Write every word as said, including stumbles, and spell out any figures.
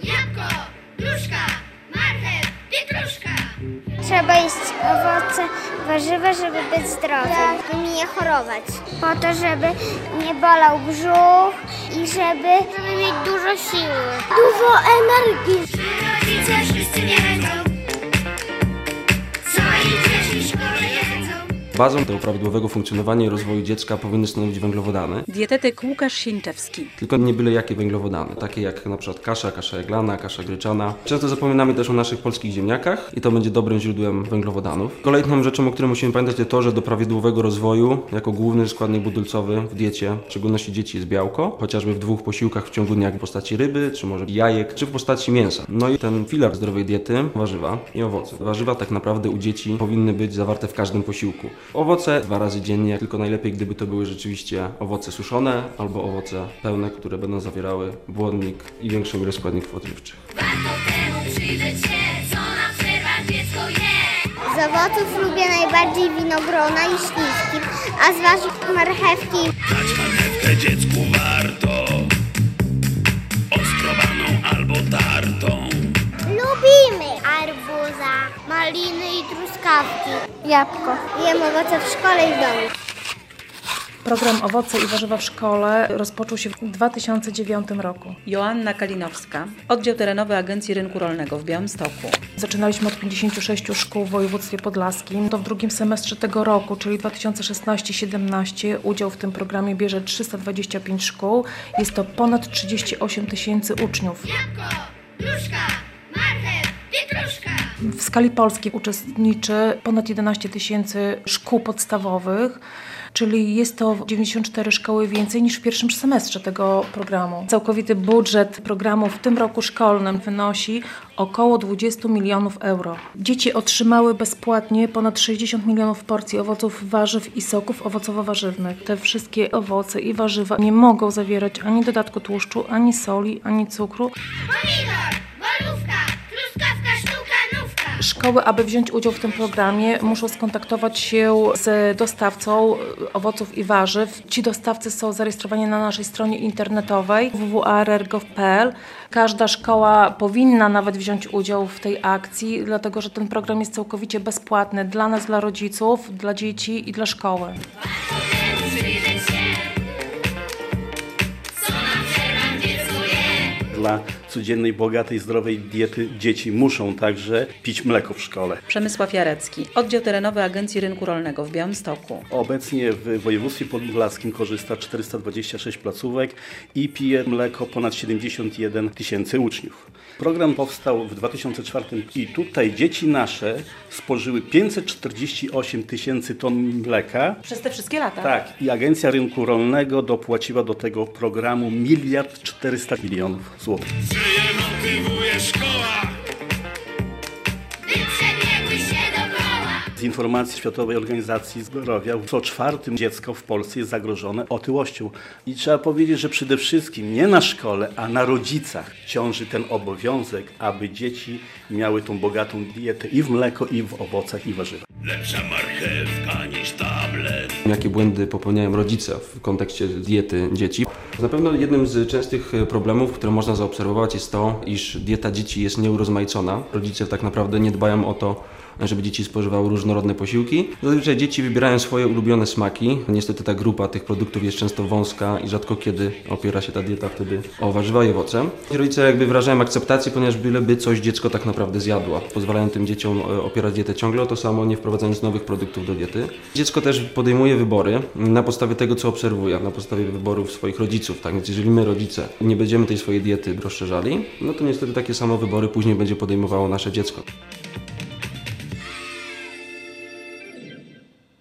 Jabłko, gruszka, marchew, pietruszka. Trzeba jeść owoce, warzywa, żeby być zdrowym, żeby nie chorować. Po to, żeby nie bolał brzuch i żeby, żeby mieć dużo siły. Dużo energii. Czy rodzice wszyscy wiedzą, co ich dzieci w szkole jedzą? Bazą do prawidłowego funkcjonowania i rozwoju dziecka powinny stanowić węglowodany. Dietetyk Łukasz Sieńczewski. Tylko nie byle jakie węglowodany, takie jak na przykład kasza, kasza jaglana, kasza gryczana. Często zapominamy też o naszych polskich ziemniakach i to będzie dobrym źródłem węglowodanów. Kolejną rzeczą, o której musimy pamiętać, jest to, że do prawidłowego rozwoju jako główny składnik budulcowy w diecie, w szczególności dzieci, jest białko, chociażby w dwóch posiłkach w ciągu dnia w postaci ryby, czy może jajek, czy w postaci mięsa. No i ten filar zdrowej diety, warzywa i owoce. Warzywa tak naprawdę u dzieci powinny być zawarte w każdym posiłku. Owoce dwa razy dziennie, tylko najlepiej, gdyby to były rzeczywiście owoce suszone albo owoce pełne, które będą zawierały błonnik i większą ilość składników odżywczych. Warto temu przyjrzeć się, co na przerwach dziecko je. Z owoców lubię najbardziej winogrona i śliwki, a z warzyw marchewki. Dać marchewkę dziecku warto, ostrobaną albo tartą. Lubimy arbuza, maliny i truskawki. Jabłko. Jem owoce w szkole i w domu. Program Owoce i Warzywa w Szkole rozpoczął się w dwa tysiące dziewiątym roku. Joanna Kalinowska, Oddział Terenowy Agencji Rynku Rolnego w Białymstoku. Zaczynaliśmy od pięćdziesięciu sześciu szkół w województwie podlaskim. To w drugim semestrze tego roku, czyli dwa tysiące szesnasty siedemnasty, udział w tym programie bierze trzysta dwadzieścia pięć szkół. Jest to ponad trzydzieści osiem tysięcy uczniów. Jabłko, gruszka, marchew, pietruszka. W skali Polski uczestniczy ponad jedenaście tysięcy szkół podstawowych, czyli jest to dziewięćdziesiąt cztery szkoły więcej niż w pierwszym semestrze tego programu. Całkowity budżet programu w tym roku szkolnym wynosi około dwadzieścia milionów euro. Dzieci otrzymały bezpłatnie ponad sześćdziesiąt milionów porcji owoców, warzyw i soków owocowo-warzywnych. Te wszystkie owoce i warzywa nie mogą zawierać ani dodatku tłuszczu, ani soli, ani cukru. Pomidor, borówka, truskawka, sztuka, nówka. Szkoły, aby wziąć udział w tym programie, muszą skontaktować się z dostawcą owoców i warzyw. Ci dostawcy są zarejestrowani na naszej stronie internetowej w w w kropka a r r kropka gov kropka p l. Każda szkoła powinna nawet wziąć udział w tej akcji, dlatego że ten program jest całkowicie bezpłatny dla nas, dla rodziców, dla dzieci i dla szkoły. Warto temu przyjrzeć się, co na przerwach dziecko je. Dla codziennej, bogatej, zdrowej diety dzieci muszą także pić mleko w szkole. Przemysław Jarecki, Oddział Terenowy Agencji Rynku Rolnego w Białymstoku. Obecnie w województwie podlaskim korzysta czterysta dwadzieścia sześć placówek i pije mleko ponad siedemdziesiąt jeden tysięcy uczniów. Program powstał w dwa tysiące czwartym i tutaj dzieci nasze spożyły pięćset czterdzieści osiem tysięcy ton mleka. Przez te wszystkie lata? Tak, i Agencja Rynku Rolnego dopłaciła do tego programu miliard czterysta milionów złotych. Czy je motywuje szkoła? By przebiegły się dookoła. Z informacji Światowej Organizacji Zdrowia co czwarte dziecko w Polsce jest zagrożone otyłością. I trzeba powiedzieć, że przede wszystkim nie na szkole, a na rodzicach ciąży ten obowiązek, aby dzieci miały tą bogatą dietę i w mleko, i w owocach, i warzywach. Lepsza marchewka niż tablet. Jakie błędy popełniają rodzice w kontekście diety dzieci. Na pewno jednym z częstych problemów, które można zaobserwować, jest to, iż dieta dzieci jest nieurozmaicona. Rodzice tak naprawdę nie dbają o to, żeby dzieci spożywały różnorodne posiłki. Zazwyczaj dzieci wybierają swoje ulubione smaki. Niestety ta grupa tych produktów jest często wąska i rzadko kiedy opiera się ta dieta wtedy o warzywa i owoce. Rodzice jakby wyrażają akceptację, ponieważ byleby coś dziecko tak naprawdę zjadło. Pozwalają tym dzieciom opierać dietę ciągle o to samo, nie wprowadzając nowych produktów do diety. Dziecko też podejmuje wybory na podstawie tego, co obserwuje, na podstawie wyborów swoich rodziców. Tak więc jeżeli my, rodzice, nie będziemy tej swojej diety rozszerzali, no to niestety takie samo wybory później będzie podejmowało nasze dziecko.